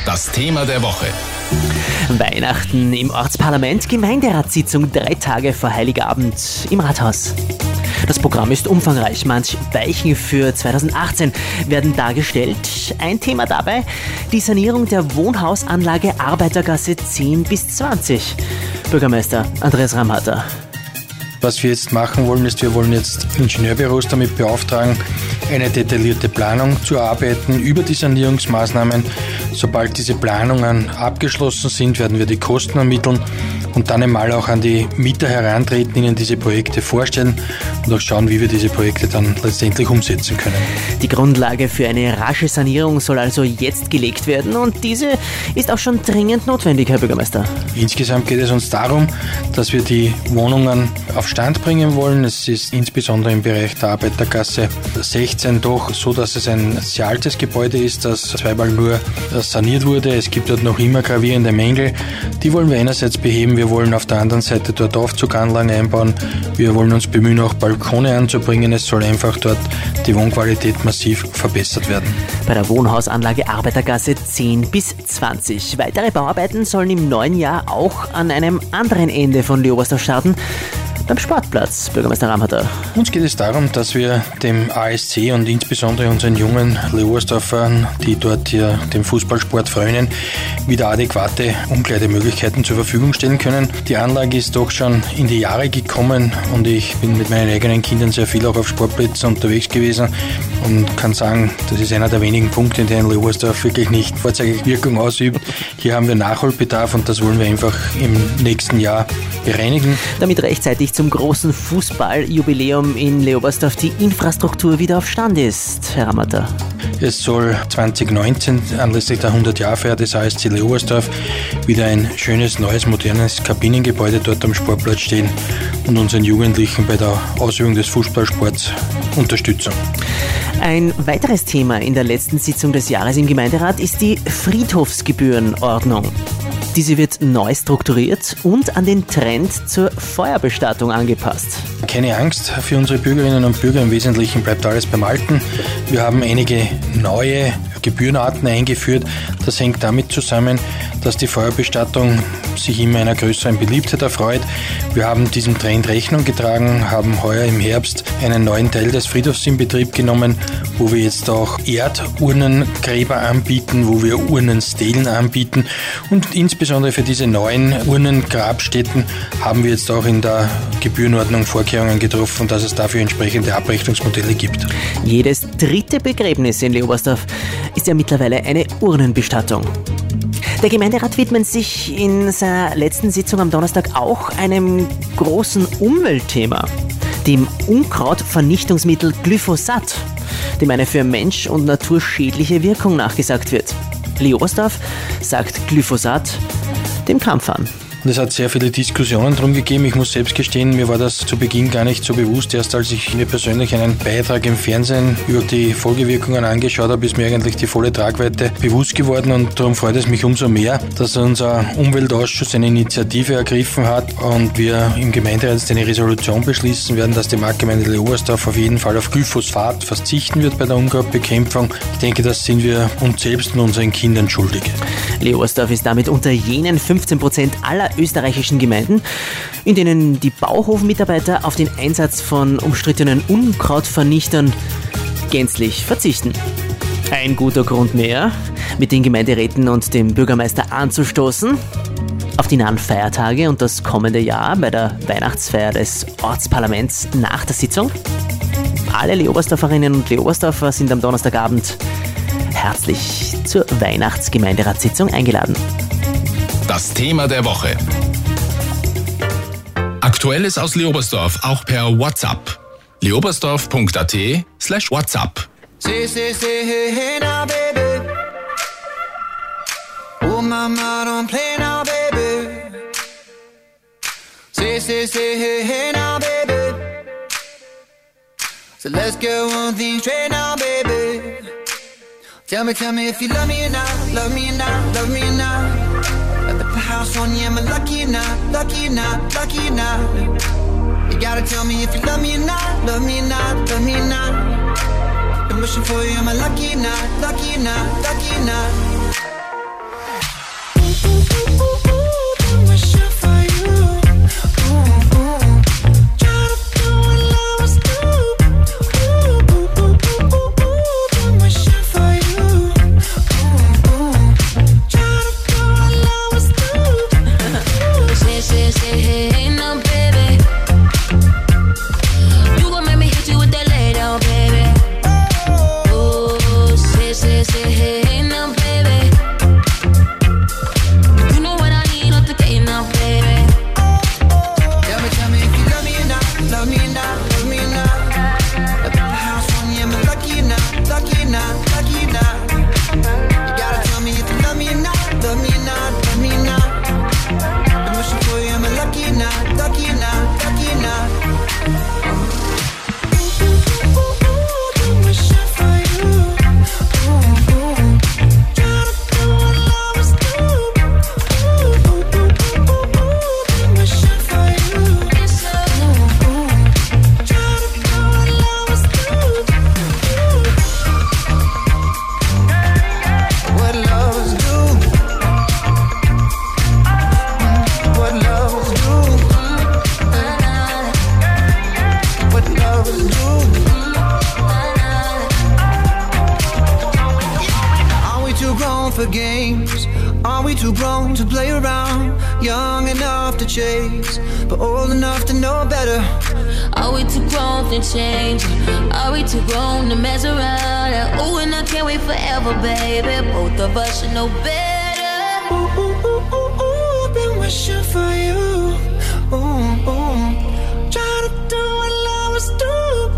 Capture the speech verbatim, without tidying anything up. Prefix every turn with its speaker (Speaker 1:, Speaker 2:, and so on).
Speaker 1: Das Thema der Woche.
Speaker 2: Weihnachten im Ortsparlament, Gemeinderatssitzung drei Tage vor Heiligabend im Rathaus. Das Programm ist umfangreich. Manch Weichen für zweitausendachtzehn werden dargestellt. Ein Thema dabei, die Sanierung der Wohnhausanlage Arbeitergasse zehn bis zwanzig. Bürgermeister Andreas Ramhatter.
Speaker 3: Was wir jetzt machen wollen, ist, wir wollen jetzt Ingenieurbüros damit beauftragen, eine detaillierte Planung zu erarbeiten über die Sanierungsmaßnahmen. Sobald diese Planungen abgeschlossen sind, werden wir die Kosten ermitteln und dann einmal auch an die Mieter herantreten, ihnen diese Projekte vorstellen und auch schauen, wie wir diese Projekte dann letztendlich umsetzen können.
Speaker 2: Die Grundlage für eine rasche Sanierung soll also jetzt gelegt werden und diese ist auch schon dringend notwendig, Herr Bürgermeister.
Speaker 3: Insgesamt geht es uns darum, dass wir die Wohnungen auf Stand bringen wollen. Es ist insbesondere im Bereich der Arbeitergasse sechzehn doch so, dass es ein sehr altes Gebäude ist, das zweimal nur saniert wurde. Es gibt dort noch immer gravierende Mängel. Die wollen wir einerseits beheben. Wir wollen auf der anderen Seite dort Aufzuganlagen einbauen. Wir wollen uns bemühen, auch Balkone anzubringen. Es soll einfach dort die Wohnqualität massiv verbessert werden.
Speaker 2: Bei der Wohnhausanlage Arbeitergasse zehn bis zwanzig. Weitere Bauarbeiten sollen im neuen Jahr auch an einem anderen Ende von Leobersdorf starten. Beim Sportplatz, Bürgermeister Ramhatter.
Speaker 3: Uns geht es darum, dass wir dem A S C und insbesondere unseren jungen Leobersdorfern, die dort hier dem Fußballsport frönen, wieder adäquate Umkleidemöglichkeiten zur Verfügung stellen können. Die Anlage ist doch schon in die Jahre gekommen und ich bin mit meinen eigenen Kindern sehr viel auch auf Sportplätzen unterwegs gewesen und kann sagen, das ist einer der wenigen Punkte, in denen Leobersdorf wirklich nicht Vorzeigewirkung ausübt. Hier haben wir Nachholbedarf und das wollen wir einfach im nächsten Jahr bereinigen.
Speaker 2: Damit rechtzeitig zum großen Fußballjubiläum in Leobersdorf die Infrastruktur wieder auf Stand ist, Herr Ramhatter.
Speaker 3: Es soll zwanzig neunzehn anlässlich der hundert-Jahr-Feier des A S C Leobersdorf wieder ein schönes, neues, modernes Kabinengebäude dort am Sportplatz stehen und unseren Jugendlichen bei der Ausübung des Fußballsports Unterstützung.
Speaker 2: Ein weiteres Thema in der letzten Sitzung des Jahres im Gemeinderat ist die Friedhofsgebührenordnung. Diese wird neu strukturiert und an den Trend zur Feuerbestattung angepasst.
Speaker 3: Keine Angst für unsere Bürgerinnen und Bürger, im Wesentlichen bleibt alles beim Alten. Wir haben einige neue Gebührenarten eingeführt. Das hängt damit zusammen, dass die Feuerbestattung sich immer einer größeren Beliebtheit erfreut. Wir haben diesem Trend Rechnung getragen, haben heuer im Herbst einen neuen Teil des Friedhofs in Betrieb genommen, wo wir jetzt auch Erdurnengräber anbieten, wo wir Urnenstelen anbieten und insbesondere für diese neuen Urnengrabstätten haben wir jetzt auch in der Gebührenordnung Vorkehrungen getroffen, dass es dafür entsprechende Abrechnungsmodelle gibt.
Speaker 2: Jedes dritte Begräbnis in Leobersdorf ist ja mittlerweile eine Urnenbestattung. Der Gemeinderat widmet sich in seiner letzten Sitzung am Donnerstag auch einem großen Umweltthema, dem Unkrautvernichtungsmittel Glyphosat, dem eine für Mensch und Natur schädliche Wirkung nachgesagt wird. Leobersdorf sagt Glyphosat dem Kampf an.
Speaker 3: Und es hat sehr viele Diskussionen drum gegeben. Ich muss selbst gestehen, mir war das zu Beginn gar nicht so bewusst. Erst als ich mir persönlich einen Beitrag im Fernsehen über die Folgewirkungen angeschaut habe, ist mir eigentlich die volle Tragweite bewusst geworden. Und darum freut es mich umso mehr, dass unser Umweltausschuss eine Initiative ergriffen hat und wir im Gemeinderat jetzt eine Resolution beschließen werden, dass die Marktgemeinde Leobersdorf auf jeden Fall auf Glyphosat verzichten wird bei der Unkrautbekämpfung. Ich denke, das sind wir uns selbst und unseren Kindern schuldig.
Speaker 2: Leobersdorf ist damit unter jenen fünfzehn Prozent aller österreichischen Gemeinden, in denen die Bauhofmitarbeiter auf den Einsatz von umstrittenen Unkrautvernichtern gänzlich verzichten. Ein guter Grund mehr, mit den Gemeinderäten und dem Bürgermeister anzustoßen auf die nahen Feiertage und das kommende Jahr bei der Weihnachtsfeier des Ortsparlaments nach der Sitzung. Alle Leobersdorferinnen und Leobersdorfer sind am Donnerstagabend herzlich zur Weihnachtsgemeinderatssitzung eingeladen.
Speaker 1: Das Thema der Woche. Aktuelles aus Leobersdorf auch per WhatsApp. leobersdorf.at slash WhatsApp.
Speaker 4: Say, say, say, hey, hey now, baby. Oh, mama, don't play now, baby. Say, say, say, hey, hey now, baby. So let's get one thing straight now, baby. Tell me, tell me if you love me or not, love me or not, love me or not. At the house on you, am I lucky or not, lucky or not, lucky or not? You gotta tell me if you love me or not, love me or not, love me or not. Been wishing for you, am I lucky or not, lucky or not, lucky or not? too grown for games? Are we too grown to play around? Young enough to chase, but old enough to know better.
Speaker 5: Are we too grown to change? Are we too grown to mess around? Ooh, and I can't wait forever, baby. Both of us should know better.
Speaker 4: Ooh, ooh, ooh, ooh, ooh, I've been wishing for you. Ooh, ooh. Trying to do what lovers do.